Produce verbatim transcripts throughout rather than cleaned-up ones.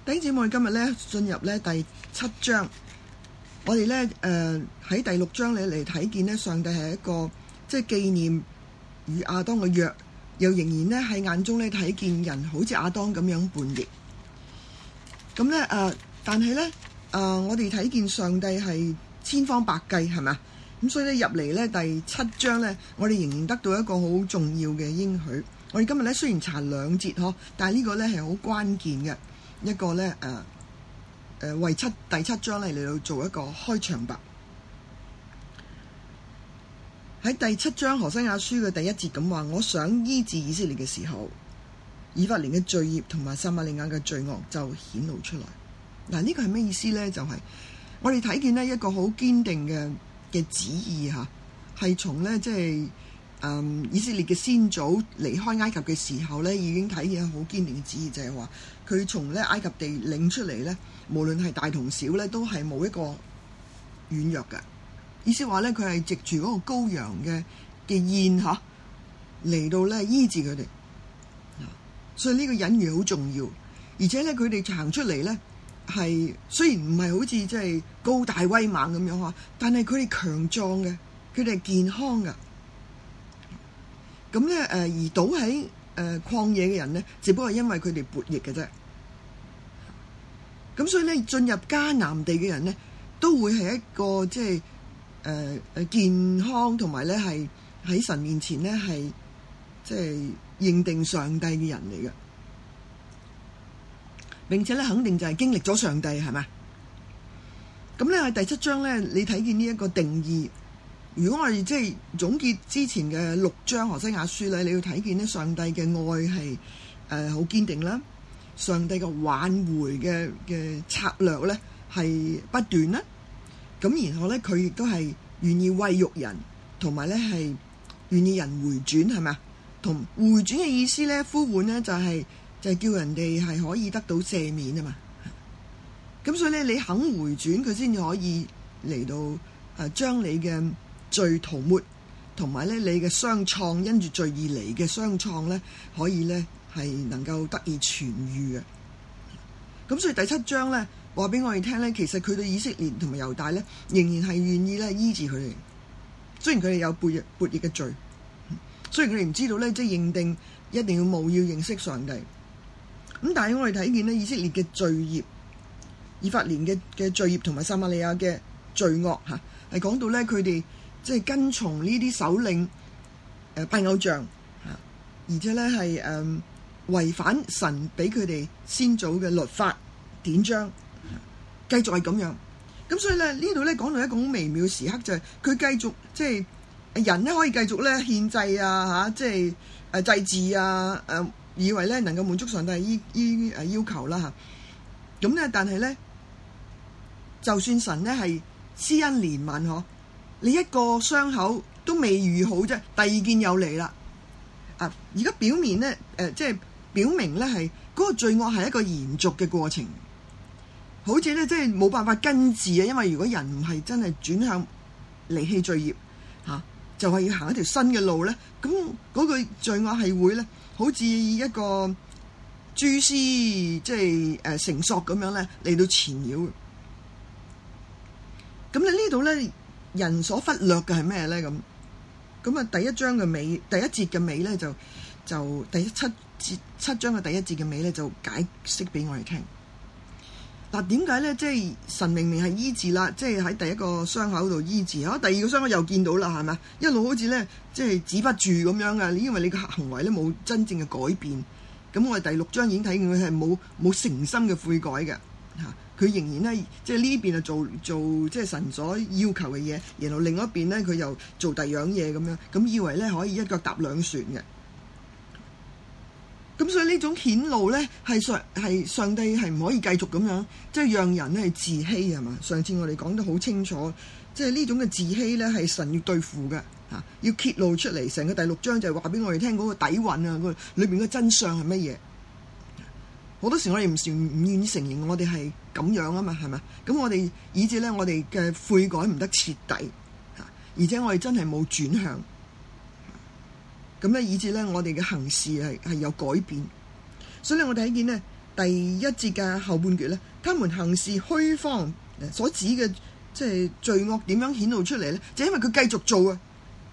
弟兄姊妹，今日咧進入咧第七章，我哋咧誒喺第六章咧嚟睇見咧，上帝係一個即係紀念與亞當嘅約，又仍然咧喺眼中咧睇見人好似亞當咁樣叛逆。咁咧誒，但係咧誒，我哋睇見上帝係千方百計，係咪？咁所以咧入嚟咧第七章咧，我哋仍然得到一個好重要嘅應許。我哋今日咧雖然查兩節呵，但係呢個咧係好關鍵嘅一個咧誒誒為七第七章咧嚟到做一個開場白。喺第七章何西阿書嘅第一節咁話：我想醫治以色列嘅時候，以法蓮嘅罪孽同埋撒瑪利亞嘅罪惡就顯露出來。嗱，呢個係咩意思咧？就係、是、我哋睇見呢一個好堅定嘅嘅旨意嚇，係從咧即係誒以色列嘅先祖離開埃及嘅時候咧，已經睇見好堅定嘅旨意，就係話佢從咧埃及地領出嚟咧，無論係大同小咧，都係冇一個軟弱嘅。意思話咧，佢係藉住嗰個羔羊嘅嘅宴嚇嚟到咧醫治佢哋。所以呢個隱喻好重要，而且咧佢哋行出嚟咧係雖然唔係好似即係高大威猛咁樣嚇，但係佢哋強壯嘅，佢哋係健康嘅。咁咧誒而倒喺誒曠野嘅人咧，只不過係因為佢哋悖逆嘅啫。咁所以咧進入迦南地嘅人咧，都會係一個即係誒誒健康同埋咧係喺神面前咧係即係認定上帝嘅人嚟嘅，並且咧肯定就係經歷咗上帝，係咪？咁咧喺第七章咧，你睇見呢一個定義。如果我哋即係總結之前嘅六章何西阿書咧，你要睇見咧上帝嘅愛係誒好堅定啦，上帝嘅挽回嘅嘅策略咧係不斷啦。咁然後咧佢亦都係願意餵育人，同埋咧係願意人回轉，係咪啊？同回轉嘅意思咧，呼喚咧就係、是、就係、是、叫人哋係可以得到赦免啊嘛。咁所以咧，你肯回轉，佢先至可以嚟到誒將你嘅罪塗抹，同埋咧你嘅傷創因住罪而嚟嘅傷創咧，可以咧係能夠得以痊愈嘅。咁所以第七章咧話俾我哋聽咧，其實佢對以色列同埋猶大咧，仍然係願意咧醫治佢哋，雖然佢哋有悖逆悖逆嘅罪。雖然佢哋唔知道咧，即係認定一定要務要認識上帝。咁但係我哋睇見咧，以色列嘅罪孽、以法蓮嘅嘅罪孽同埋撒瑪利亞嘅罪惡嚇，係講到咧佢哋即係跟從呢啲首領誒、呃、拜偶像嚇，而且咧係誒違反神俾佢哋先祖嘅律法典章，繼續係咁樣。咁所以咧呢度咧講到一個好微妙嘅時刻，就係、是、佢繼續即係。人咧可以繼續咧獻祭啊嚇，即係誒祭祀啊誒、啊，以為咧能夠滿足上帝依依誒要求啦嚇。咁、啊、咧，但係咧，就算神咧係施恩憐憫嗬，你一個傷口都未愈好啫，第二件又嚟啦。啊，而家表面咧誒，即、呃、係、就是、表明咧係嗰個罪惡係一個延續嘅過程，好似咧即係冇辦法根治啊。因為如果人唔係真係轉向離棄罪孽嚇。啊就係要行一條新嘅路咧，咁嗰個罪惡係會咧，好似一個蛛絲即係誒繩索咁樣咧嚟到纏繞。咁咧呢度咧，人所忽略嘅係咩咧？咁咁啊，第一章嘅尾，第一節嘅尾咧就就第七節七章嘅第一節嘅尾咧就解釋俾我哋聽。嗱，點解咧？即係神明明係醫治啦，即係喺第一個傷口度醫治，啊，第二個傷口又見到啦，係咪？一路好似咧，即係止不住咁樣嘅，因為你嘅行為咧冇真正嘅改變。咁我哋第六章已經睇見佢係冇冇誠心嘅悔改嘅，嚇佢仍然咧，即係呢邊啊做做即係神所要求嘅嘢，然後另一邊咧佢又做第二樣嘢咁樣，咁以為咧可以一腳踏兩船嘅。咁所以呢種顯露咧，係上係上帝係唔可以繼續咁樣，即係讓人咧係自欺係嘛？上次我哋講得好清楚，即係呢種嘅自欺咧係神要對付嘅嚇，要揭露出嚟。成個第六章就係話俾我哋聽嗰個底蘊啊，個裏邊嘅真相係乜嘢？好多時我哋唔唔願意承認我哋係咁樣啊嘛，係咪？咁我哋以致咧，我哋嘅悔改唔得徹底嚇，而且我哋真係冇轉向。咁咧，以致咧，我哋嘅行事係係有改變，所以咧，我哋睇見咧， 第一節嘅後半段咧，他們行事虛謊所指嘅即係罪惡點樣顯露出嚟咧？就因為佢繼續做啊！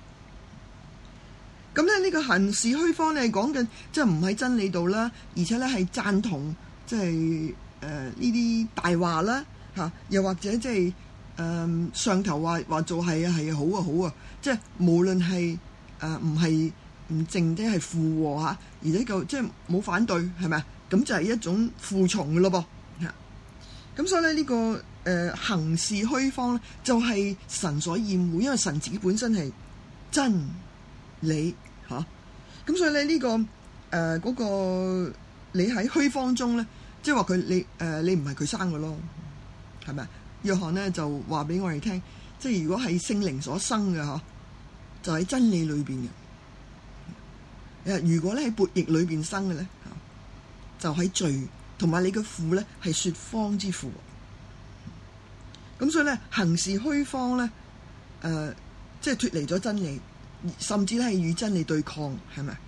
咁咧呢個行事虛謊咧講緊即係唔喺真理度啦，而且咧係贊同即係誒呢啲大話啦嚇，又或者即係誒上頭話話做係啊係啊好啊好啊，即係無論係誒唔係唔淨即係附和嚇，而且個即係冇反對係咪啊？咁就係一種服從嘅咯噃嚇。咁所以咧呢個誒、呃、行事虛謊咧，就係神所厭惡，因為神自己本身係真理嚇。咁、啊、所以咧呢、這個誒嗰、呃那個你喺虛謊中咧，即係話佢你誒、呃、你唔係佢生嘅咯，係咪啊？約翰咧就話俾我哋聽，即係如果係聖靈所生嘅嚇，就喺真理裏邊嘅。誒如果咧喺悖逆裏邊生嘅咧，就喺罪，同埋你嘅父咧係説謊之父。咁所以咧行事虛謊咧，誒、呃、即係脫離咗真理，甚至咧係與真理對抗，係咪？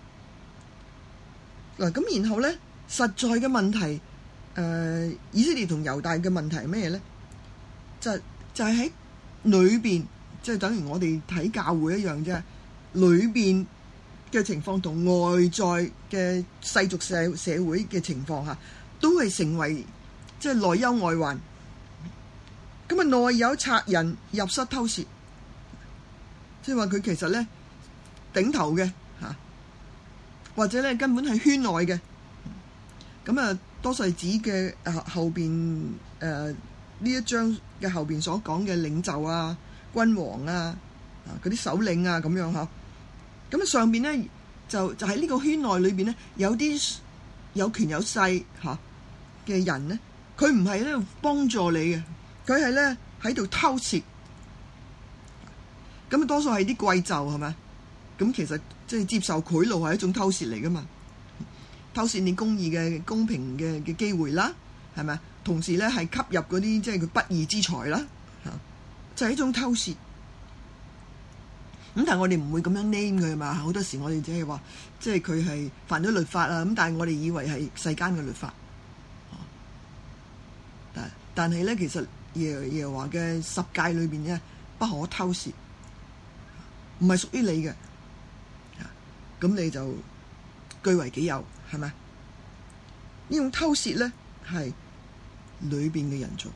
嗱咁然後咧實在嘅問題，誒、呃、以色列同猶大嘅問題係咩咧？就就係喺裏邊，即係等於我哋睇教會一樣啫，裏邊嘅情況同外在嘅世俗社社會嘅情況下，都係成為即係內憂外患。咁啊，內有賊人入室偷竊，即係話佢其實咧頂頭嘅嚇，或者咧根本係圈內嘅。咁啊，多數係指嘅後後邊誒呢一章嘅後邊所講嘅領袖啊、君王啊、啊嗰啲首領啊咁樣嚇。咁啊上邊咧就就喺呢個圈內裏邊咧，有啲有權有勢嚇嘅人咧，佢唔係咧幫助你嘅，佢係咧喺度偷竊。咁啊多數係啲貴胄係咪？咁其實即係接受賄賂係一種偷竊嚟噶嘛，偷竊你公義嘅公平嘅嘅機會啦，係咪？同時咧係吸入嗰啲即係佢不義之財啦，嚇就係一種偷竊。咁但係我哋唔會咁樣 name 佢嘛，好多時我哋只係話，即係佢係犯咗律法啊。咁但係我哋以為係世間嘅律法，但但係咧其實耶耶和華嘅十誡裏邊咧，不可偷竊，唔係屬於你嘅，咁你就據為己有，係咪？呢種偷竊咧係裏邊嘅人做，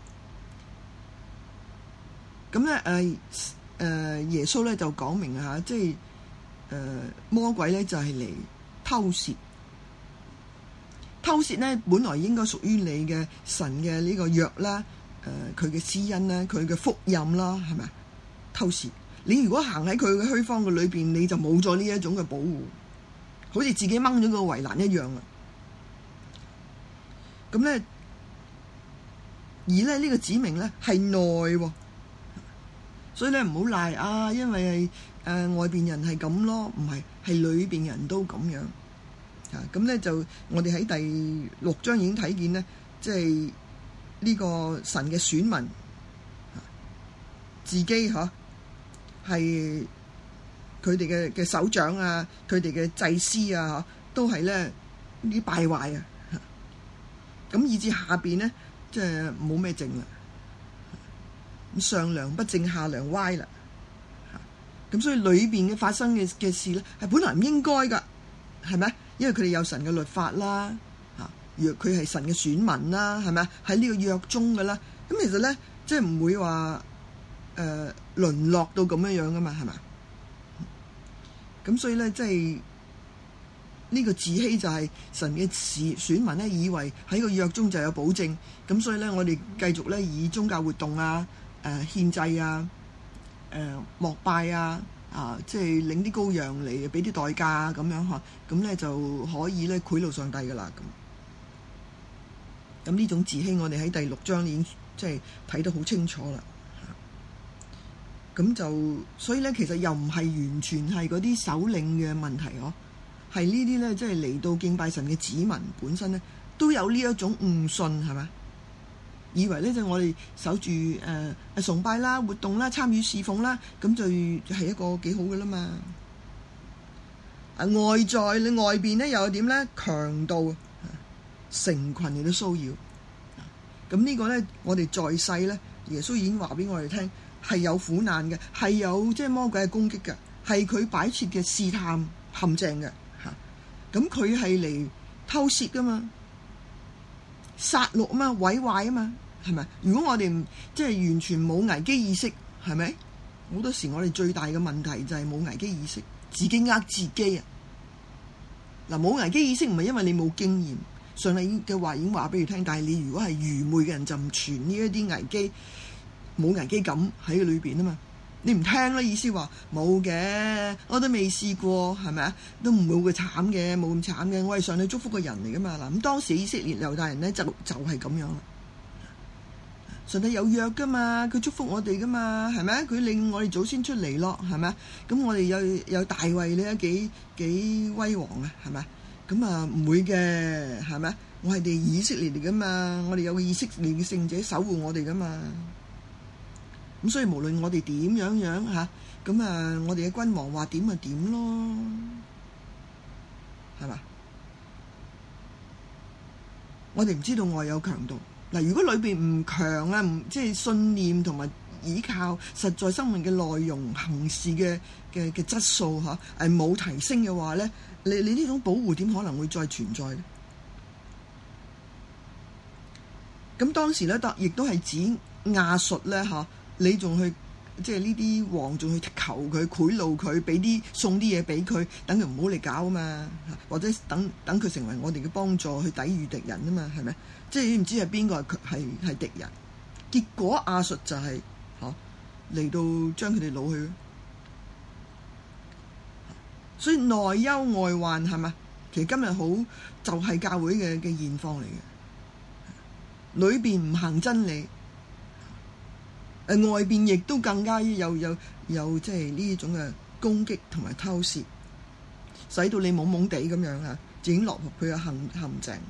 咁咧誒。誒、呃、耶穌咧就講明嚇，即係誒、呃、魔鬼咧就係、是、嚟偷竊，偷竊咧本來應該屬於你嘅神嘅呢個約啦，誒佢嘅施恩啦，佢嘅福音啦，係咪？偷竊，你如果行喺佢嘅虛謊嘅裏邊，你就冇咗呢一種嘅保護，好似自己掹咗個圍欄一樣啊！咁咧，而咧呢、這個指明咧係內喎。所以咧唔好賴啊，因為係誒、呃、外邊人係咁咯，唔係係裏邊人都咁樣啊。咁咧就我哋喺第六章已經睇見咧，即係呢個神嘅選民，啊、自己嚇係佢哋嘅嘅首長啊，佢哋嘅祭司啊，嚇都係咧啲敗壞啊。咁以至下邊咧，即係冇咩剩啦。上梁不正下梁歪啦，咁所以裏邊嘅發生嘅嘅事咧，係本來唔應該噶，係咪？因為佢哋有神嘅律法啦，嚇，若佢係神嘅選民啦，係咪？喺呢個約中噶啦，咁其實咧，即係唔會話誒、呃、淪落到咁樣樣噶嘛，係咪？咁所以咧，即係呢個自欺就係神嘅選選民咧，以為喺個約中就有保證，咁所以咧，我哋繼續咧以宗教活動啊。誒、呃、獻祭啊，誒、呃、膜拜啊，啊即係領啲羔羊嚟俾啲代價啊，咁樣嚇，咁咧就可以咧賄賂上帝噶啦咁。咁呢種自欺，我哋喺第六章已經即係睇得好清楚啦。咁就所以咧，其實又唔係完全係嗰啲首領嘅問題嗬，係呢啲咧即係嚟到敬拜神嘅子民本身咧都有呢一種誤信係咪？以為咧就我哋守住誒、呃、崇拜啦、活動啦、參與侍奉啦，咁就係一個幾好嘅啦嘛。啊外在你外邊咧又有點咧強盜， 成群嚟到騷擾。咁呢個咧，我哋在世咧，耶穌已經話俾我哋聽，係有苦難嘅，係有即係魔鬼嘅攻擊嘅，係佢擺設嘅試探陷阱嘅嚇。咁佢係嚟偷竊噶嘛，殺戮啊嘛，毀壞啊嘛，係咪？如果我哋即係完全冇危機意識，係咪？好多時我哋最大嘅問題就係冇危機意識，自己呃自己啊！嗱，冇危機意識唔係因為你冇經驗。上帝嘅話已經話俾你聽，但係你如果係愚昧嘅人就唔存呢一啲危機，冇危機感喺裏邊啊嘛，你唔聽啦，意思話冇嘅，我都未試過，係咪啊？都唔會咁慘嘅，冇咁慘嘅，我係上帝祝福嘅人嚟噶嘛。嗱，咁當時以色列猶大人咧就就係咁樣啦。上帝有約噶嘛，佢祝福我哋噶嘛，係咪？佢令我哋祖先出嚟咯，係咪？咁我哋有有大衛咧，幾幾威煌啊，係咪？咁啊唔會嘅，係咪？我係哋以色列嚟噶嘛，我哋有個以色列嘅聖者守護我哋噶嘛。咁所以無論我哋點樣樣嚇，咁啊我哋嘅君王話點就點咯，係嘛？我哋唔知道外有強盜嗱，如果裏邊唔強啊，唔即係信念同埋依靠實在生命嘅內容、行事嘅嘅嘅質素嚇，係冇提升嘅話咧。你你呢種保護點可能會再存在咧？咁當時咧，得亦都係指亞述咧嚇，你仲去即係呢啲王仲去求佢賄賂佢，俾啲送啲嘢俾佢，等佢唔好嚟搞啊嘛，或者等等佢成為我哋嘅幫助去抵禦敵人啊嘛，係咪？即係你唔知係邊個係係係敵人，結果亞述就係嚇嚟到將佢哋擄去。所以內憂外患係嘛？其實今日好就係、是、教會嘅嘅現況嚟嘅，裏邊唔行真理，誒外邊亦都更加有有有即係呢種嘅攻擊同埋偷竊，使到你懵懵地咁樣嚇，已經落入佢嘅陷陷阱。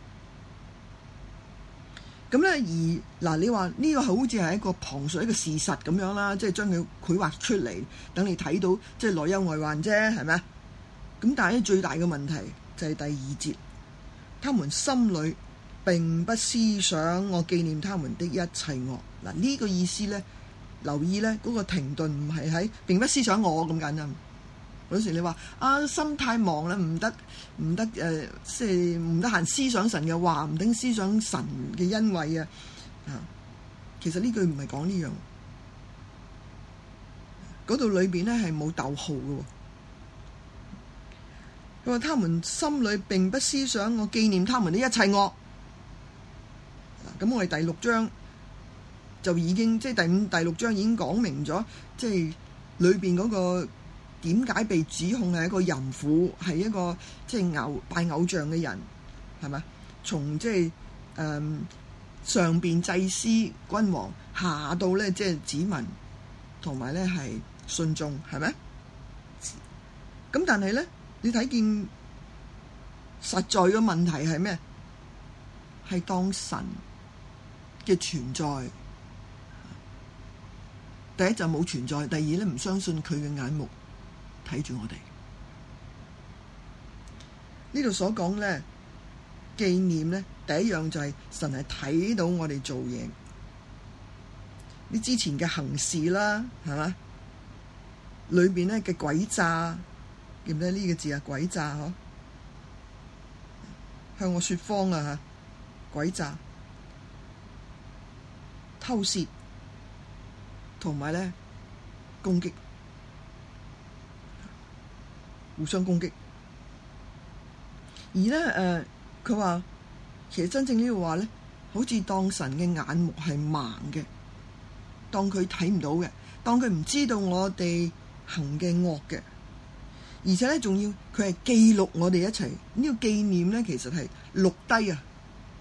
咁咧而嗱，你話呢個好似係一個旁述一個事實咁樣啦，即係將佢繪畫出嚟，等你睇到即係內憂外患啫，係咪啊？咁但係咧最大嘅問題就係第二節，他們心裏並不思想我紀念他們的一切惡。嗱，呢個意思咧，留意咧嗰個停頓唔係喺並不思想我咁簡單。有時你話啊，心太忙啦，唔得唔得誒，即係唔得閒思想神嘅話，唔得思想神嘅恩惠啊！啊，其實呢句唔係講呢樣，嗰度裏邊咧係冇逗號嘅。佢話：他們心裏並不思想我紀念他們的一切惡。咁我哋第六章就已經即係第五、第六章已經講明咗，即係裏邊嗰個。點解被指控係一個淫婦，係一個即係偶拜偶像嘅人，係咪？從即係誒上邊祭司君王下到咧即係子民同埋咧係信眾，係咪？咁但係咧，你睇見實在嘅問題係咩？係當神嘅存在，第一就冇存在，第二咧唔相信佢嘅眼目。睇住我哋呢度所講咧，紀念咧，第一樣就係神係睇到我哋做嘢，你之前嘅行事啦，係嘛？裏邊咧嘅詭詐，記唔記得呢個字啊？詭詐嗬，向我說謊啊嚇，詭詐、偷竊同埋咧攻擊。互相攻擊，而咧誒，佢、呃、話其實真正呢句話咧，好似當神嘅眼目係盲嘅，當佢睇唔到嘅，當佢唔知道我哋行嘅惡嘅，而且咧仲要佢係記錄我哋一齊呢、這個紀念咧，其實係錄低啊。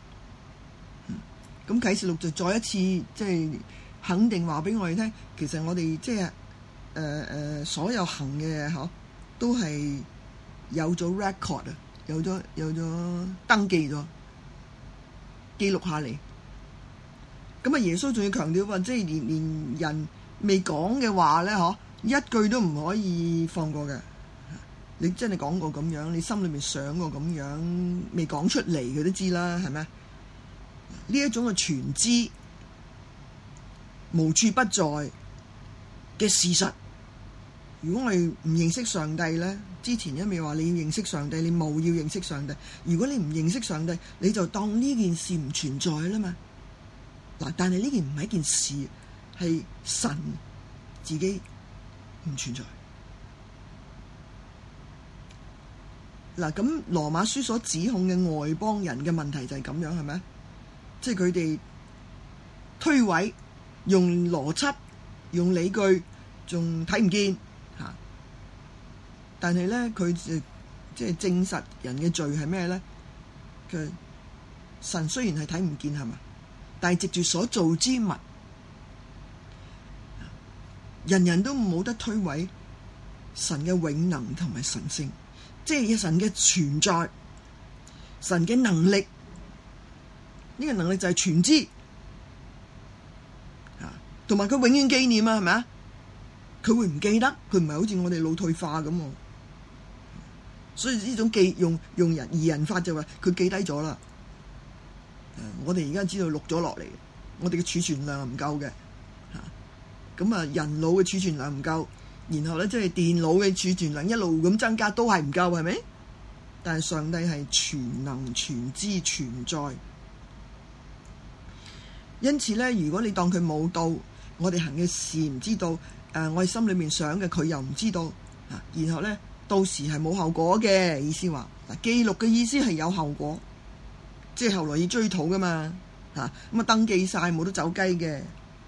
咁、嗯、啟示錄就再一次即係肯定話俾我哋聽，其實我哋即係誒誒所有行嘅嗬。都係有咗 record 啊，有咗有咗登記咗，記錄下嚟。咁啊，耶穌仲要強調話，即係連連人未講嘅話咧，嗬，一句都唔可以放過嘅。 你真係講過咁樣，你心裏面想過咁樣，未講出嚟佢都知啦，係咪？呢一種嘅全知無處不在嘅事實，如果我哋唔認識上帝呢，之前一味話你要認識上帝，你冇要認識上帝。如果你唔認識上帝，你就當呢件事唔存在啦嘛。嗱，但係呢件唔係一件事，係神自己唔存在。嗱，咁羅馬書所指控嘅外邦人嘅問題就係咁樣，係咪？即係佢哋推諉，用邏輯、用理據，仲睇唔見嚇。但係咧，佢就即係證實人嘅罪係咩咧？佢神雖然係睇唔見係嘛，但係藉住所造之物，人人都冇得推諉神嘅永能同埋神性。即係神嘅存在，神嘅能力，呢個能力就係全知，啊，同埋佢永遠紀念啊，係咪啊？佢會唔記得？佢唔係好似我哋腦退化咁，所以呢種記用用人擬人法就話佢記低咗啦。我哋而家知道錄咗落嚟，我哋嘅儲存量唔夠嘅，吓咁啊，人腦嘅儲存量唔夠。然後咧，即係電腦嘅儲存量一路咁增加，都係唔夠，係咪？但係上帝係全能、全知、全在，因此咧，如果你當佢冇到，我哋行嘅事唔知道，誒、呃，我哋心裏面想嘅佢又唔知道，啊，然後咧，到時係冇後果嘅意思話，嗱，記錄嘅意思係有後果，即係後來要追討噶嘛，吓咁啊，登記晒冇得走雞嘅。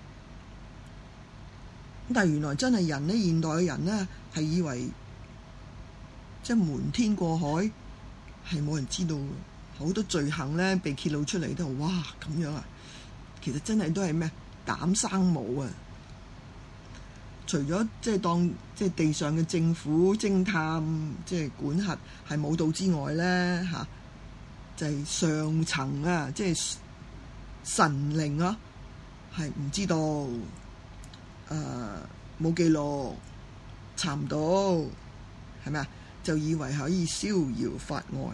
但係原來真係人呢，現代嘅人呢，係以為即係瞞天過海，係冇人知道，好多罪行呢被揭露出嚟都哇咁樣啊！其實真係都係咩膽生毛啊！除咗即係當即係地上嘅政府偵探即係管轄係冇到之外呢，嚇、啊，就係、是、上層啊，即係神靈啊，係唔知道。誒冇、uh, 記錄，查唔到，係咪啊？就以為可以逍遙法外，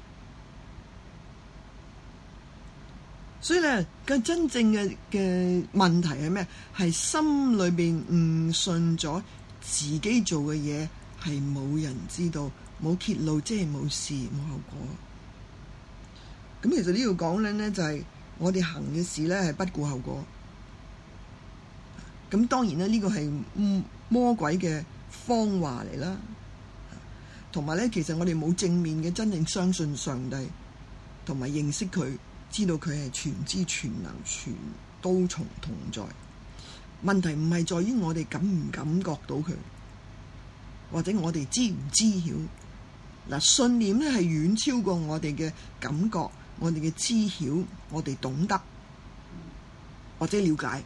所以咧，個真正嘅嘅問題係咩？係心裏邊誤信咗自己做嘅嘢係冇人知道，冇揭露，即係冇事冇後果。咁其實呢度講咧咧，就係、是、我哋行嘅事咧係不顧後果。咁當然啦，呢個係魔鬼嘅謊話嚟啦，同埋咧，其實我哋冇正面嘅真正相信上帝，同埋認識佢，知道佢係全知全能全都從同在。問題唔係在於我哋感唔感覺到佢，或者我哋知唔知曉。嗱，信念咧係遠超過我哋嘅感覺，我哋嘅知曉，我哋懂得或者了解。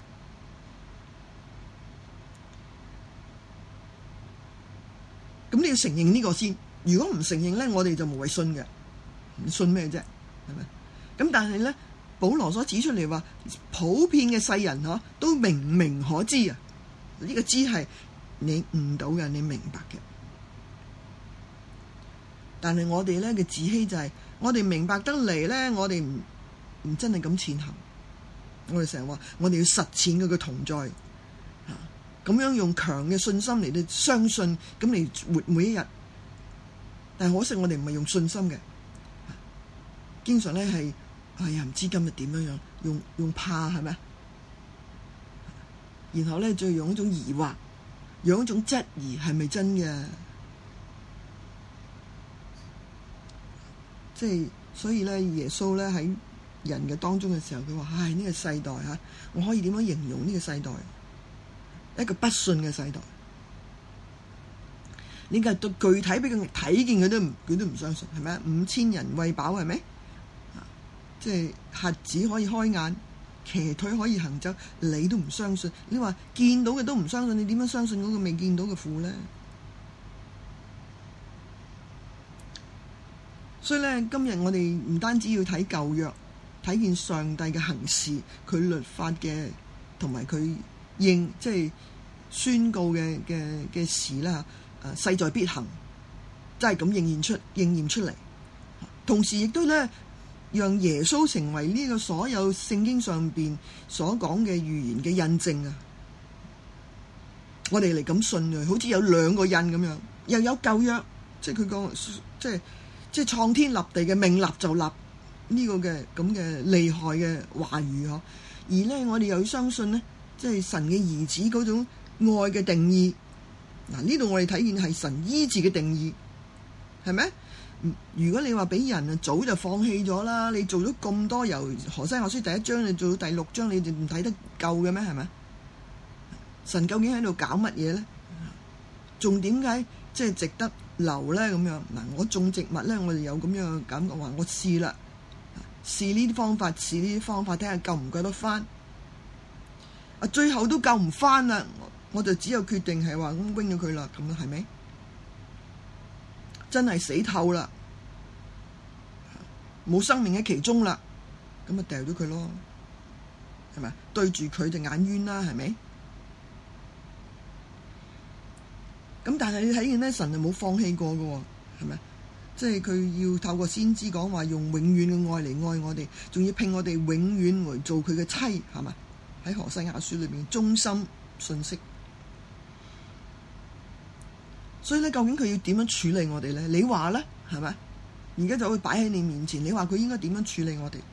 咁你要承認呢個先，如果唔承認咧，我哋就無謂信嘅，唔信咩啫？係咪？咁但係咧，保羅所指出嚟話，普遍嘅世人嗬都明明可知啊，呢、這個知係你悟到嘅，你明白嘅。但係我哋咧嘅自欺就係、是，我哋明白得嚟咧，我哋唔唔真係咁踐行。我哋成日話，我哋要實踐佢嘅同在。咁樣用強嘅信心嚟到相信，咁嚟活每一日。但係可惜我哋唔係用信心嘅，經常咧係，哎呀唔知今日點樣樣，用用怕係咪？然後咧再用一種疑惑，用一種質疑係咪真嘅？即係所以咧，耶穌咧喺人嘅當中嘅時候，佢話：唉，呢個世代嚇，我可以點樣形容呢個世代？一個不信嘅世代，你嘅到具體俾佢睇見，佢都唔佢都唔相信，係咪啊？五千人餵飽係咪？即係瞎子可以開眼，騎腿可以行走，你都唔相信。你話見到嘅都唔相信，你點樣相信嗰個未見到嘅父咧？所以咧，今日我哋唔單止要睇舊約，睇見上帝嘅行事，佢律法嘅同埋佢。應即係宣告嘅嘅嘅事啦，誒勢在必行， 真係咁應驗出應驗出嚟，同時亦都咧讓耶穌成為呢個所有聖經上邊所講嘅預言嘅印證啊！我哋嚟咁信啊，好似有兩個印咁樣，又有舊約，即係佢個即係即係創天立地嘅命立就立呢個嘅咁嘅厲害嘅話語呵。而咧我哋又要相信咧，即係神嘅兒子嗰種愛嘅定義。嗱，呢度我哋睇見係神醫治嘅定義，係咪？如果你話俾人啊，早就放棄咗啦。你做咗咁多，由何西阿書第一章你做到第六章，你哋唔睇得夠嘅咩？係咪？神究竟喺度搞乜嘢咧？仲點解即係值得留咧？咁樣嗱，我種植物咧，我哋有咁樣嘅感覺，話我試啦，試呢啲方法，試呢啲方法，睇下救唔救得翻。啊，最後都救唔翻啦，我就只有決定係話咁扔咗佢啦，咁樣係咪？真係死透啦，冇生命喺其中啦，咁咪掉咗佢咯，係咪？對住佢就眼冤啦，係咪？咁但係你睇見咧，神就冇放棄過嘅喎，係咪？即係佢要透過先知講話，用永遠嘅愛嚟愛我哋，仲要聘我哋永遠為做佢嘅妻，係咪？喺何西阿書裏邊忠心信息。所以咧，究竟佢要點樣處理我哋咧？你話咧，係咪？而家就會擺喺你面前，你話佢應該點樣處理我哋？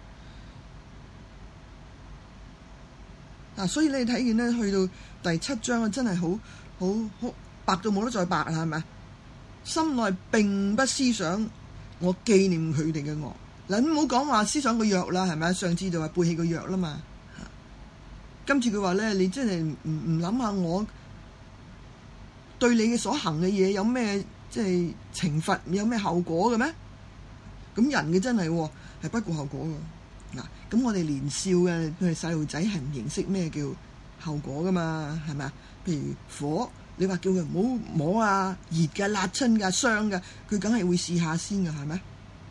嗱、啊，所以你睇見咧，去到第七章啊，真係好好好白到冇得再白啦，係咪？心內並不思想我紀念佢哋嘅惡。嗱，唔好講話思想個約啦，係咪？上次就話背棄個約啦嘛。今次佢話咧，你真係唔唔諗下我對你嘅所行嘅嘢有咩即係懲罰，有咩後果嘅咩？咁人嘅真係係不顧後果嘅嗱。咁我哋年少嘅佢係細路仔係唔認識咩叫後果噶嘛？係咪啊？譬如火，你話叫佢唔好摸啊，熱嘅、辣親嘅、傷嘅，佢梗係會試下先嘅，係咪？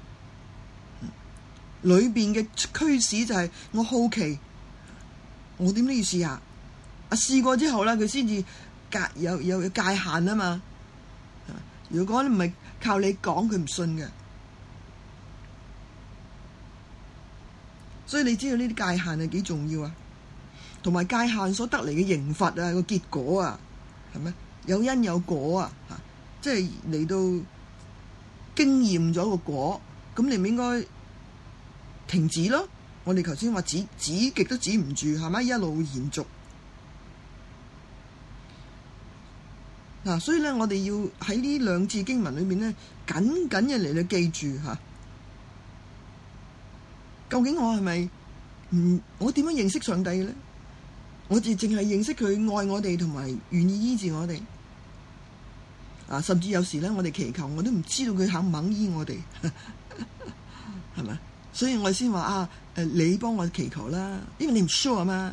裏邊嘅驅使就係我好奇，我點都要試下。啊，試過之後咧，佢先至界有有有界限啊嘛。如果你唔係靠你講，佢唔信嘅。所以你知道呢啲界限係幾重要啊？同埋界限所得嚟嘅刑罰啊，個結果啊，係咪有因有果啊？嚇，即係嚟到經驗咗個果，咁你唔應該停止咯。我哋頭先話止止極都止唔住，係咪一路延續？嗱、啊，所以咧，我哋要喺呢兩字經文裏面咧，緊緊嘅嚟到記住嚇。究竟我係咪唔？我點樣認識上帝嘅咧？我哋淨係認識佢愛我哋，同埋願意醫治我哋。啊，甚至有時咧，我哋祈求，我都唔知道佢肯唔肯醫我哋，係咪？所以我先話啊，誒，你幫我祈求啦，因為你唔 sure 啊嘛。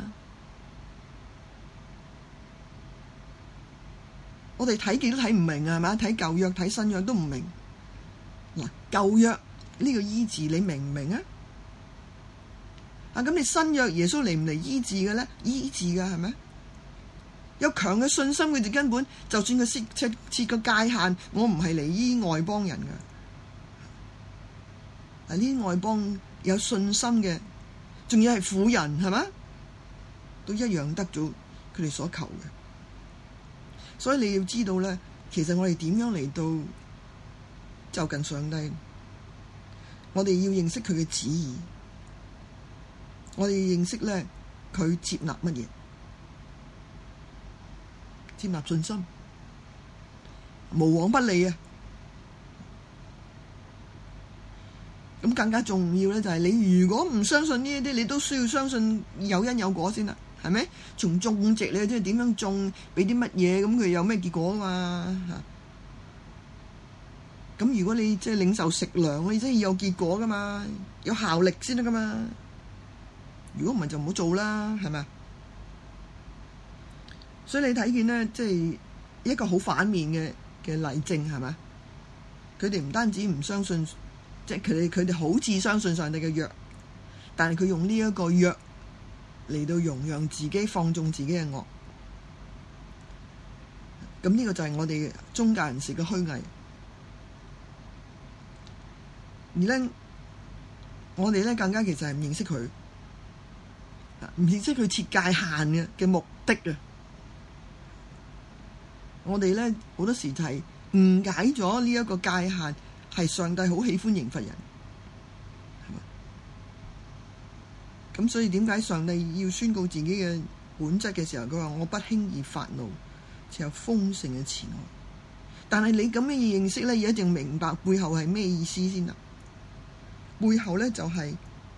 我哋睇極都睇唔明啊，係咪？睇舊約睇新約都唔明。嗱，舊約呢個醫治你明唔明啊？啊，咁你新約耶穌嚟唔嚟醫治嘅咧？醫治嘅係咪？有強嘅信心，佢哋根本就算佢設設設個界限，我唔係嚟醫外邦人嘅。啊，呢啲外邦有信心嘅，仲要係婦人係咪？都一樣得咗佢哋所求嘅。所以你要知道咧，其實我哋點樣嚟到就近上帝？我哋要認識佢嘅旨意。我哋認識咧，佢接納乜嘢？接納信心，無往不利啊！咁更加重要咧，就係你如果唔相信呢一啲，你都需要相信有因有果先啦，係咪？從種植你即係點樣種，俾啲乜嘢，咁佢有咩結果啊嘛？嚇！咁如果你即係領受食糧，你真係要有結果噶嘛，有效力先得噶嘛。如果唔係就唔好做啦，係咪？所以你睇見咧，即係一個好反面嘅嘅例證，係咪？佢哋唔單止唔相信，即係佢哋佢哋好似相信上帝嘅約，但係佢用呢一個約嚟到容讓自己放縱自己嘅惡。咁呢個就係我哋宗教人士嘅虛偽。 而咧我哋咧更加其實係唔認識佢，唔認識佢設界限嘅嘅目的啊！我哋咧好多時就係誤解咗呢一個界限係上帝好喜歡刑罰人，係嘛？咁所以點解上帝要宣告自己嘅本質嘅時候，佢話我不輕易發怒，只有豐盛嘅慈愛。但係你咁樣嘅認識咧，要一定明白背後係咩意思先啦。背後咧就係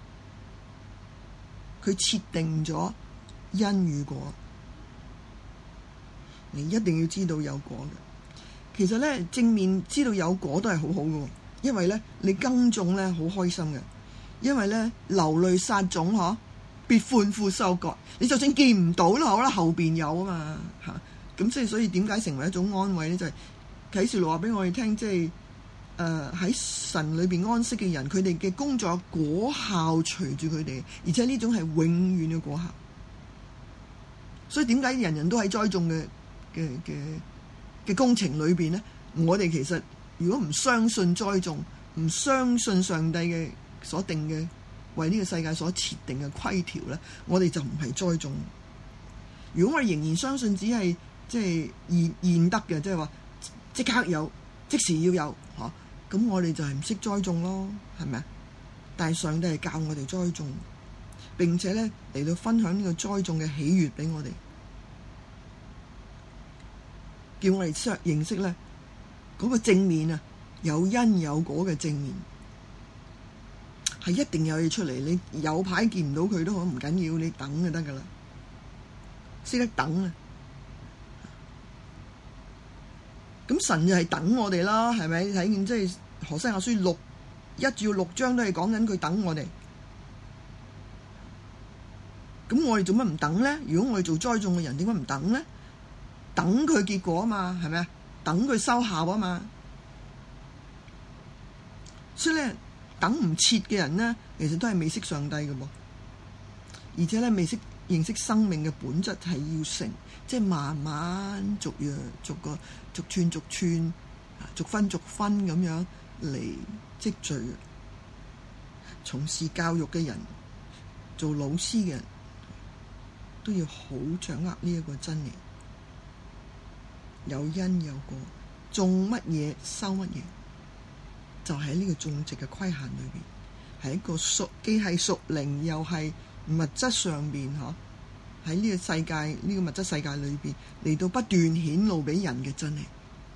佢設定咗因與果，你一定要知道有果嘅。其實咧正面知道有果都係好好嘅，因為咧你耕種咧好開心嘅，因為咧流淚撒種嗬，必歡呼收割。你就算見唔到啦，好啦，後邊有啊嘛嚇。咁即係所以點解成為一種安慰咧？就係、是、啟示錄話俾我哋聽，即係誒喺神裏邊安息嘅人，佢哋嘅工作果效隨住佢哋，而且呢種係永遠嘅果效。所以點解人人都喺栽種嘅嘅嘅嘅工程裏邊咧？我哋其實如果唔相信栽種，唔相信上帝嘅所定嘅為呢個世界所設定嘅規條咧，我哋就唔係栽種。如果我哋仍然相信只係即係現現得嘅，即係話即刻有，即時要有嚇，咁、啊、我哋就係唔識栽種咯，係咪啊？但係上帝係教我哋栽種，並且咧嚟到分享呢個栽種嘅喜悅俾我哋，叫我哋識認識咧嗰、那個正面啊，有因有果嘅正面係一定有嘢出嚟。你有排見唔到佢都好唔緊要，你等就得噶啦，識得等啊！咁神就係等我哋啦，係咪？睇見即係何西阿書六一至六章都係講緊佢等我哋。咁我哋做乜唔等咧？如果我哋做栽種嘅人，點解唔等咧？等佢結果啊嘛，係咪啊？等佢收效啊嘛。所以咧，等唔切嘅人咧，其實都係未識上帝嘅噃，而且咧未識認識生命嘅本質係要成，即係慢慢逐樣逐個逐寸逐寸逐分逐分咁樣嚟積聚。從事教育嘅人，做老師嘅人都要好掌握呢一個真理，有因有果，種乜嘢收乜嘢，就喺呢個種植嘅規限裏邊，係一個屬既係屬靈又係物質上邊嗬，喺呢個世界呢、呢個物質世界裏邊嚟到不斷顯露俾人嘅真理。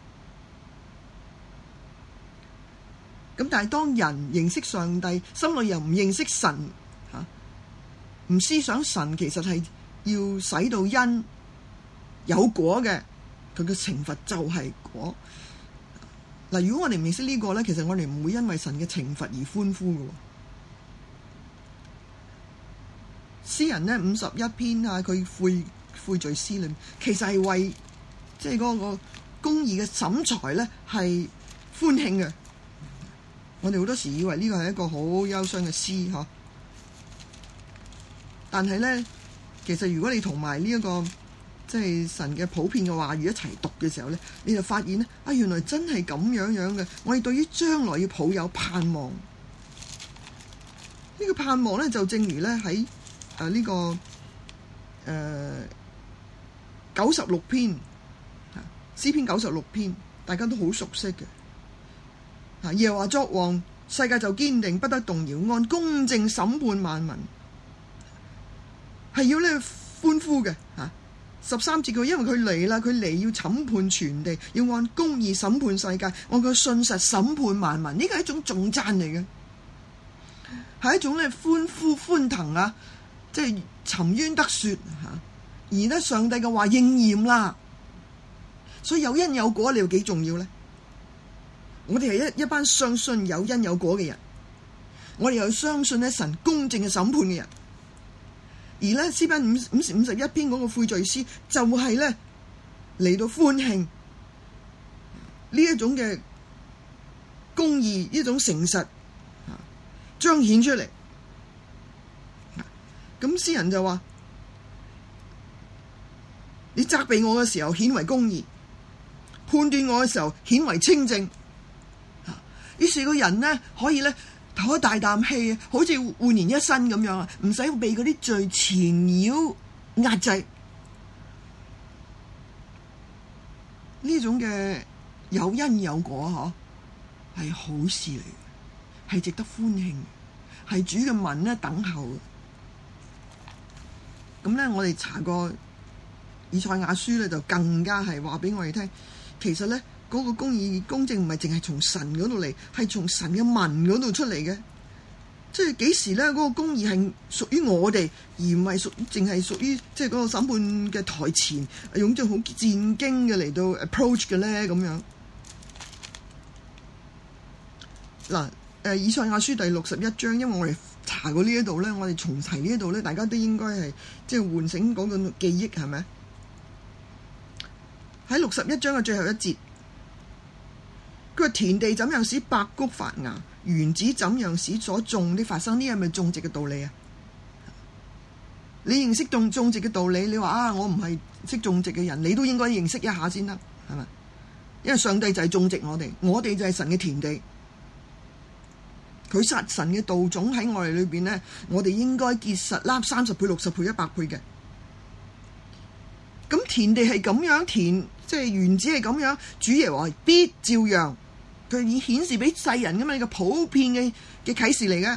咁但係當人認識上帝，心裏又唔認識神吓，唔思想神其實係要使到因有果嘅，佢嘅懲罰就係果。嗱，如果我哋唔認識呢個咧，其實我哋唔會因為神嘅懲罰而歡呼嘅。詩人咧五十一篇啊，佢悔悔罪詩裏面，其實係為即係嗰個公義嘅審裁咧係歡慶嘅。我哋好多時以為呢個係一個好憂傷嘅詩嗬，但係咧，其實如果你同埋呢一個即係神嘅普遍嘅話語一齊讀嘅時候咧，你就發現咧啊，原來真係咁樣樣嘅。我哋對於將來要抱有盼望，呢、這個盼望咧就正如咧喺誒呢個誒九十六篇詩篇九十六篇，大家都好熟悉嘅。耶和華作王，世界就堅定，不得動搖，按公正審判萬民，係要咧歡呼嘅吓。十三節佢因為佢嚟啦，佢嚟要審判全地，要按公義審判世界，按佢信實審判萬民。呢個係一種頌讚嚟嘅，係一種咧歡呼歡騰啊！即係沉冤得雪吓，而咧上帝嘅話應驗啦，所以有因有果，你又幾重要咧？我哋係一一班相信有因有果嘅人，我哋又相信咧神公正嘅審判嘅人，而咧詩篇五五十五十一篇嗰個悔罪詩就係咧嚟到歡慶呢一種嘅公義，呢一種誠實彰顯出嚟。咁詩人就話：你責備我嘅時候顯為公義，判斷我嘅時候顯為清正。 於是個人呢，可以呢唞一大啖氣，好似煥然一新咁樣啊，唔使被嗰啲罪纏繞壓制。呢種嘅有因有果嗬，係好事嚟嘅，係值得歡慶，係主嘅民呢等候。咁咧，我哋查過以賽亞書咧，就更加係話俾我哋聽，其實咧嗰、那個公義公正唔係淨係從神嗰度嚟，係從神嘅民嗰度出嚟嘅。即係幾時咧，嗰、那個公義係屬於我哋，而唔係屬淨係屬於即係嗰個審判嘅台前，用咗好戰兢嘅嚟到 approach 嘅咧咁樣。嗱，誒以賽亞書第六十一章，因為我哋查過呢一度咧，我哋重提呢一度咧，大家都應該係即係喚醒嗰個記憶，係咪？喺六十一章嘅最後一節，佢話田地怎樣使百穀發芽，園子怎樣使所種的發生，呢係咪種植嘅道理啊？你認識種種植嘅道理，你話啊，我唔係識種植嘅人，你都應該認識一下先得，係咪？因為上帝就係種植我哋，我哋就係神嘅田地。佢殺神嘅道種喺我哋裏邊呢，我哋應該結實粒三十倍、六十倍、一百倍嘅。咁田地係咁樣，田即係園子係咁樣，主耶和華必照樣，佢已顯示俾世人噶嘛，呢個普遍嘅嘅啟示嚟嘅。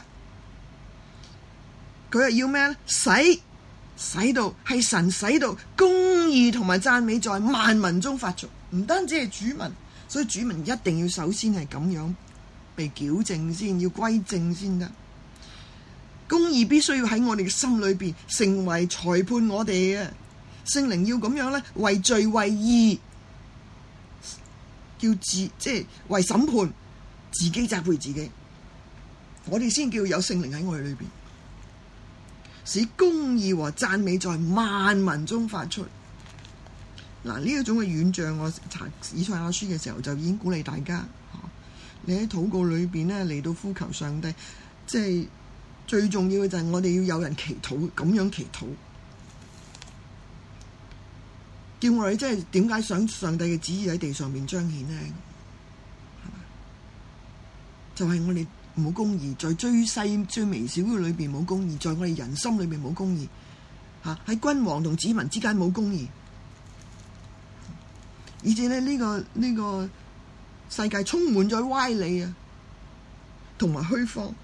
佢係要咩咧？使使到係神使到公義同埋讚美在萬民中發出，唔單止係主民，所以主民一定要首先係咁樣。被矯正先，要歸正先得。公義必須要喺我哋嘅心裏邊成為裁判我哋嘅聖靈，要咁樣咧，為罪為義，叫自即係為審判自己責備自己，我哋先叫有聖靈喺我哋裏邊，使公義和讚美在萬民中發出。嗱，呢一種嘅遠象，我查以賽亞書嘅時候就已經鼓勵大家。你喺禱告裏邊咧，嚟到呼求上帝，即係最重要嘅就係我哋要有人祈禱，咁樣祈禱，叫我哋即係點解想上帝嘅旨意喺地上面彰顯呢？係嘛？就係、是、我哋冇公義，在最細最微小嘅裏邊冇公義，在我哋人心裏邊冇公義，嚇喺君王同子民之間冇公義，以至咧呢個呢個。這個世界充滿咗歪理啊，同埋虛謊，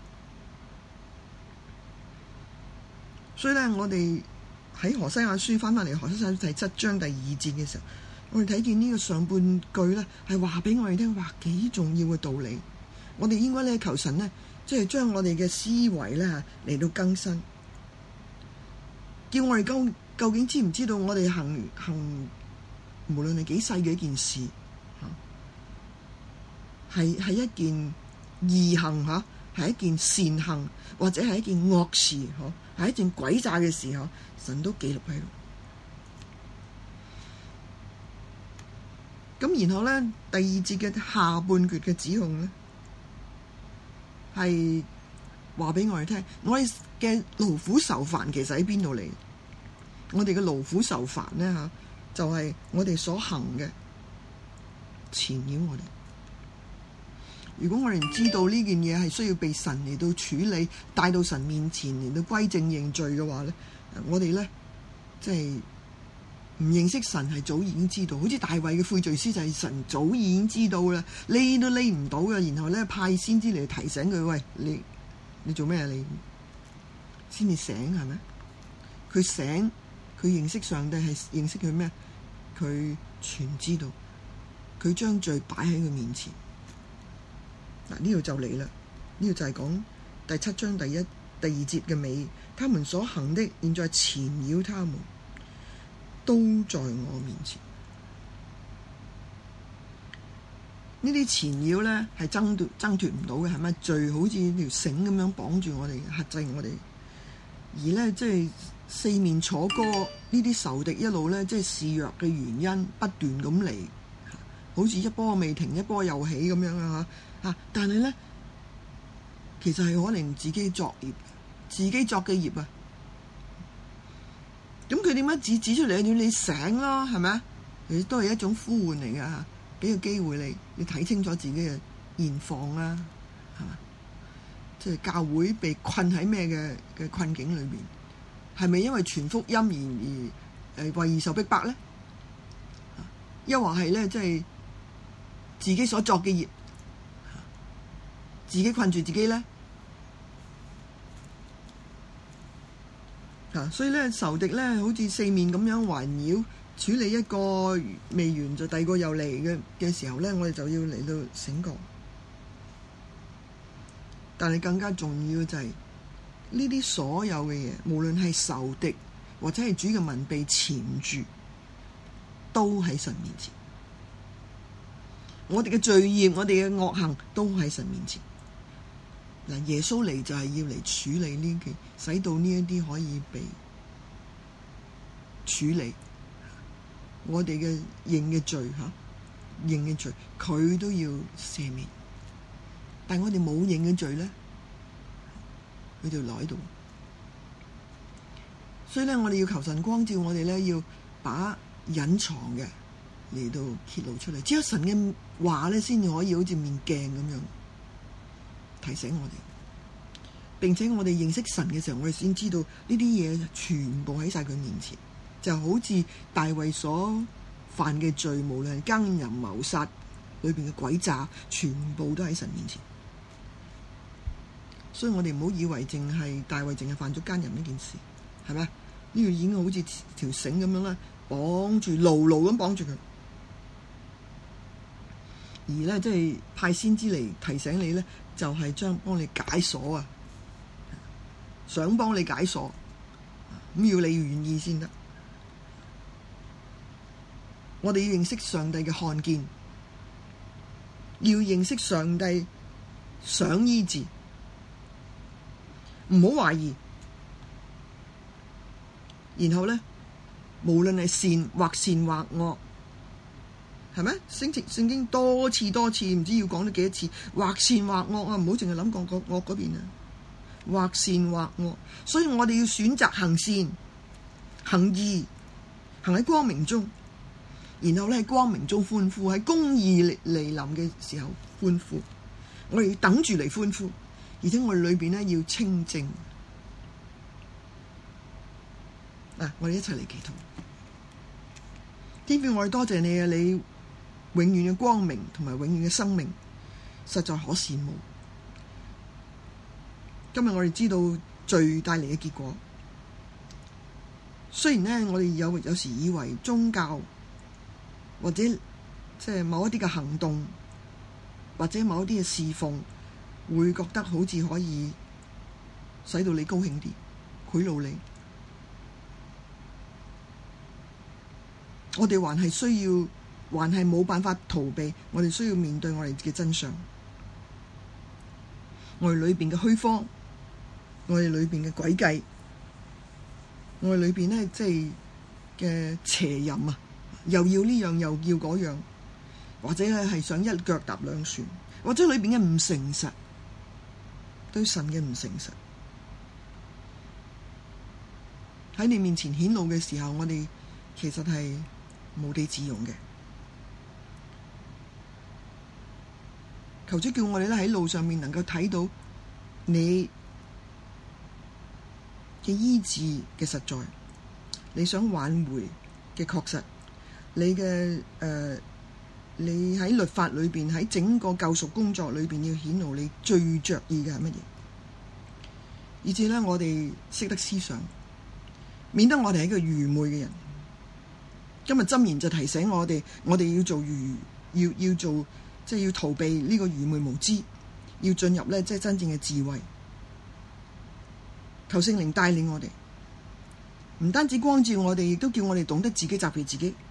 所以咧，我哋喺何西阿書翻翻嚟何西阿書第七章第二節嘅時候，我哋睇見呢個上半句咧，係話俾我哋聽，話幾重要嘅道理。我哋應該咧求神咧，即係將我哋嘅思維咧嚟到更新，叫我哋究究竟知唔知道我哋行行，無論係幾細嘅一件事。係係一件義行嚇，係一件善行，或者係一件惡事嗬，係一件詭詐嘅事嗬，神都記錄喺度。咁然後咧，第二節嘅下半句嘅指控咧，係話俾我哋聽，我哋嘅勞苦愁煩其實喺邊度嚟？我哋嘅勞苦愁煩咧嚇，就係、是、我哋所行嘅纏繞我哋。如果我哋唔知道呢件嘢係需要被神嚟到處理，帶到神面前嚟到歸正認罪嘅話咧，我哋咧即係唔認識神係早已經知道，好似大衛嘅悔罪詩就係神早已經知道啦，匿都匿唔到嘅，然後咧派先知嚟提醒佢，喂，你你做咩啊？你先至醒係咪？佢醒，佢認識上帝係認識佢咩？佢全知道，佢將罪擺喺佢面前。嗱，呢度就嚟啦，呢度就係講第七章第一、第二節嘅尾，他們所行的現在纏繞他們，都在我面前。呢啲纏繞咧係掙脫掙脫唔到嘅，係咪？罪好似條繩咁樣綁住我哋，轄制我哋。而咧即係四面楚歌，呢啲仇敵一路咧即係示弱嘅原因不斷咁嚟，好似一波未停，一波又起咁樣啊！啊！但係咧，其實係可能自己作業，自己作嘅業啊。咁佢點解指指出嚟？要你醒咯，係咪啊？其實都係一種呼喚嚟㗎，俾個機會你，你睇清楚自己嘅現況啦，係嘛？即係教會被困喺咩嘅嘅困境裏面？係咪因為傳福音而而誒為義受逼迫咧？又或係咧，即係自己所作嘅業，自己困住自己咧？啊，所以咧仇敵咧好似四面咁樣環繞，處理一個未完就第二個又嚟嘅嘅時候咧，我哋就要嚟到醒覺。但係更加重要嘅就係呢啲所有嘅嘢，無論係仇敵或者係主嘅民被纏住，都喺神面前。我哋嘅罪孽，我哋嘅惡行，都喺神面前。嗱，耶穌嚟就係要嚟處理呢啲，使到呢一啲可以被處理。我哋嘅認嘅罪吓，認嘅罪，佢都要赦免。但係我哋冇認嘅罪咧，佢就留喺度。所以咧，我哋要求神光照我哋咧，要把隱藏嘅嚟到揭露出嚟。只有神嘅話咧，先至可以好似面鏡咁樣提醒我哋，並且我哋認識神嘅時候，我哋先知道呢啲嘢全部喺晒佢面前，就好似大衛所犯嘅罪，無論係奸淫謀殺裏邊嘅詭詐，全部都喺神面前。所以我哋唔好以為淨係大衛淨係犯咗奸淫呢件事，係咪？呢個已經好似條繩咁樣啦，綁住牢牢咁綁住佢。而咧，即係派先知嚟提醒你咧，就係將幫你解鎖啊，想幫你解鎖，咁要你願意先得。我哋要認識上帝嘅看見，要認識上帝想醫治，唔好懷疑。然後咧，無論係善或善或惡，係咪？聖經聖經多次多次，唔知要講咗幾多次，或善或惡啊！唔好淨係諗講個惡嗰邊啊，或善或惡。所以我哋要選擇行善、行義，行喺光明中，然後咧喺光明中歡呼，喺公義嚟臨嘅時候歡呼。我哋要等住嚟歡呼，而且我哋裏邊咧要清淨。啊！我哋一齊嚟祈禱。天父，我哋多謝你啊！你永遠嘅光明同埋永遠嘅生命，實在可羨慕。今日我哋知道罪帶嚟嘅結果，雖然呢，我哋有有時以為宗教或者即係某一啲嘅行動，或者某一啲嘅侍奉，會覺得好似可以使到你高興啲，賄賂你。我哋還係需要，還係冇辦法逃避，我哋需要面對我哋嘅真相，我哋裏邊嘅虛謊，我哋裏邊嘅詭計，我哋裏邊呢，即係嘅邪淫啊，又要呢樣又要嗰樣，或者咧係想一腳踏兩船，或者裏邊嘅唔誠實，對神嘅唔誠實，喺你面前顯露嘅時候，我哋其實係無地自容嘅。求主叫我哋咧喺路上面能夠睇到你嘅醫治嘅實在，你想挽回嘅確實，你嘅誒、呃，你喺律法裏邊，喺整個救贖工作裏邊要顯露你最着意嘅係乜嘢，以至咧我哋識得思想，免得我哋係一個愚昧嘅人。今日箴言就提醒我哋，我哋要做愚，要要做，即係要逃避呢個愚昧無知，要進入咧即係真正嘅智慧。求聖靈帶領我哋，唔單止光照我哋，亦都叫我哋懂得自己責備自己。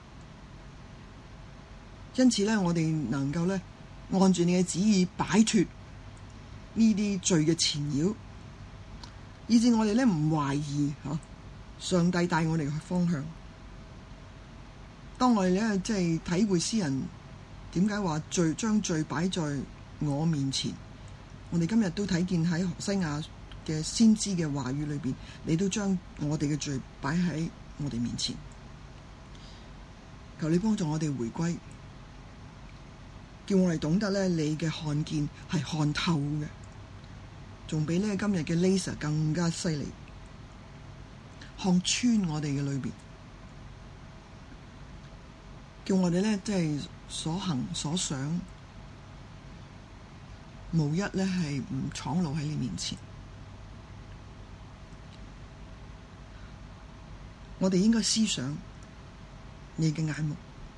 因此咧，我哋能夠咧按住你嘅旨意擺脫呢啲罪嘅纏繞，以致我哋咧唔懷疑吓上帝帶我哋嘅方向。當我哋咧即係體會詩人點解話罪將罪擺在我面前，我哋今日都睇見喺何西亞嘅先知嘅話語裏邊，你都將我哋嘅罪擺喺我哋面前。求你幫助我哋回歸， 叫我哋懂得咧，你嘅看見係看透嘅，仲比呢今日嘅 laser 更加犀利，看穿我哋嘅裏邊，叫我哋咧即係所行所想，無一咧係唔闖露喺你面前。我哋應該思想你嘅眼目，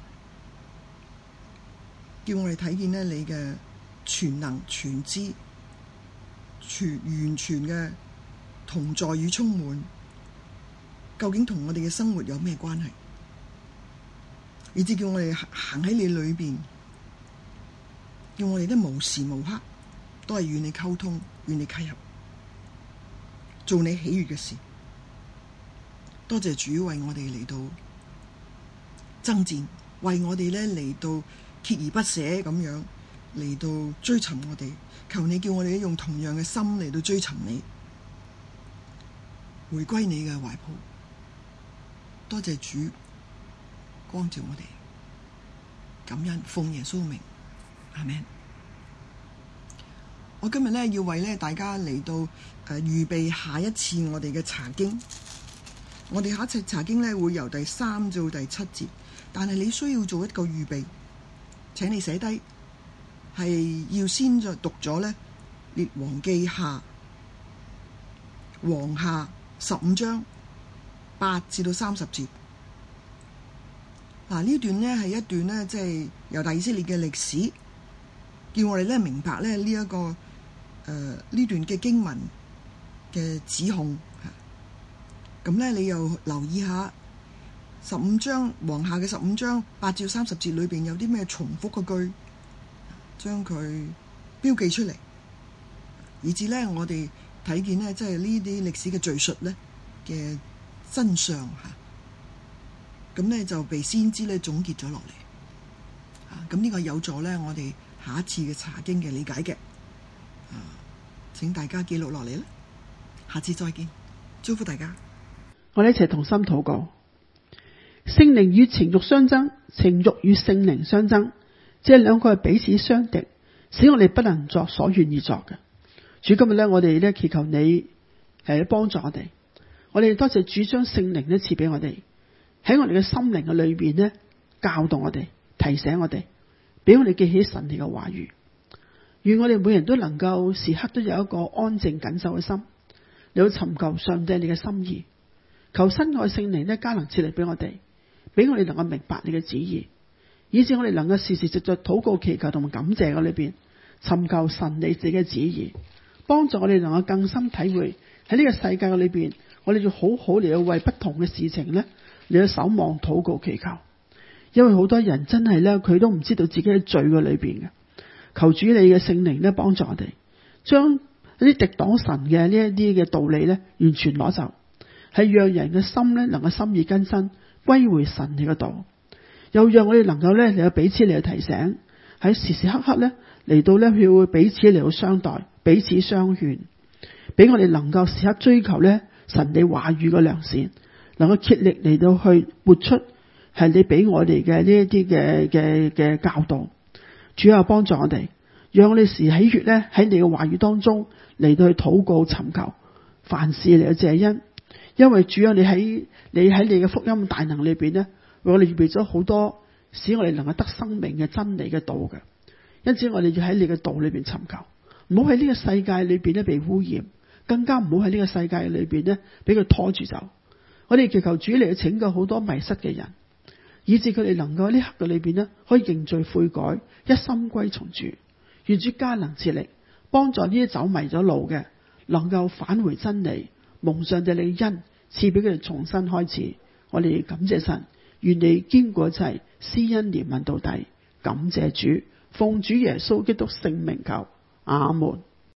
叫我哋睇見咧你嘅全能全知全完全嘅同在與充滿，究竟同我哋嘅生活有咩關係？以致叫我哋行喺你裏邊，叫我哋都無時無刻都係與你溝通，與你契合，做你喜悅嘅事。多謝主為我哋嚟到爭戰，為我哋咧嚟到鍥而不捨咁樣嚟到追尋我哋。求你叫我哋用同樣嘅心嚟到追尋你，回歸你嘅懷抱。多謝主光照我哋，感恩奉耶穌名，阿們。我今日咧要為咧大家嚟到誒預備下一次我哋嘅查經。我哋下一次查經咧會由第三到第七節，但係你需要做一個預備，請你寫低。係要先就讀咗咧列王記下王下十五章八至到三十節。嗱，呢段呢係一段呢，即係猶大以色列嘅歷史，叫我哋咧明白咧呢一個誒呢、呃、段嘅經文嘅指控。咁咧你又留意下十五章王下嘅十五章八至三十節裏邊有啲咩重複嘅句，將佢標記出嚟，以至咧我哋睇見咧，即係呢啲歷史嘅敘述咧嘅真相吓。咁咧就被先知咧總結咗落嚟。啊，咁呢個有助咧我哋下一次嘅查經嘅理解嘅。啊，請大家記錄落嚟啦。下次再見，祝福大家。 我哋一齊同心禱告。聖靈與情慾相爭，情慾與聖靈相爭。即係兩個係彼此相敵，使我哋不能作所願意作嘅。主，今日咧，我哋咧祈求你係幫助我哋。我哋多謝主將聖靈咧賜俾我哋，喺我哋嘅心靈嘅裏邊咧教導我哋，提醒我哋，俾我哋記起神你嘅話語。願我哋每人都能夠時刻都有一個安靜謹守嘅心，你要尋求上帝你嘅心意，求新愛聖靈咧加能賜力俾我哋，俾我哋能夠明白你嘅旨意。以致我哋能夠時時藉着禱告祈求同埋感謝嘅裏邊，尋求神你自己嘅旨意，幫助我哋能夠更深體會喺呢個世界嘅裏邊，我哋要好好嚟到為不同嘅事情咧嚟到守望禱告祈求。因為好多人真係咧，佢都唔知道自己喺罪嘅裏邊嘅。求主你嘅聖靈咧幫助我哋，將一啲敵擋神嘅呢一啲嘅道理咧完全攞走，係讓人嘅心咧能夠心意更新，歸回神你嘅道。又讓我哋能夠咧嚟到彼此嚟到提醒，喺時時刻刻咧嚟到咧佢會彼此嚟到相待，彼此相勸，俾我哋能夠時刻追求咧神你話語嘅良善，能夠竭力嚟到去活出係你俾我哋嘅呢一啲嘅嘅嘅教導。主啊，幫助我哋，讓我哋時喜悅咧喺你嘅話語當中嚟到去禱告尋求，凡事嚟到謝恩。因為主啊，你喺你喺你嘅福音大能裏邊咧，為我哋預備咗好多使我哋能夠得生命嘅真理嘅道嘅，因此我哋要喺你嘅道裏邊尋求，唔好喺呢個世界裏邊咧被污染，更加唔好喺呢個世界裏邊咧俾佢拖住走。我哋祈求主嚟拯救好多迷失嘅人，以致佢哋能夠喺呢刻嘅裏邊咧可以認罪悔改，一心歸從主。願主加能賜力，幫助呢啲走迷咗路嘅，能夠返回真理，蒙上帝你嘅恩賜俾佢哋重新開始。我哋感謝神。願你堅固一切，施恩憐憫到底。感謝主，奉主耶穌基督聖名求，阿門。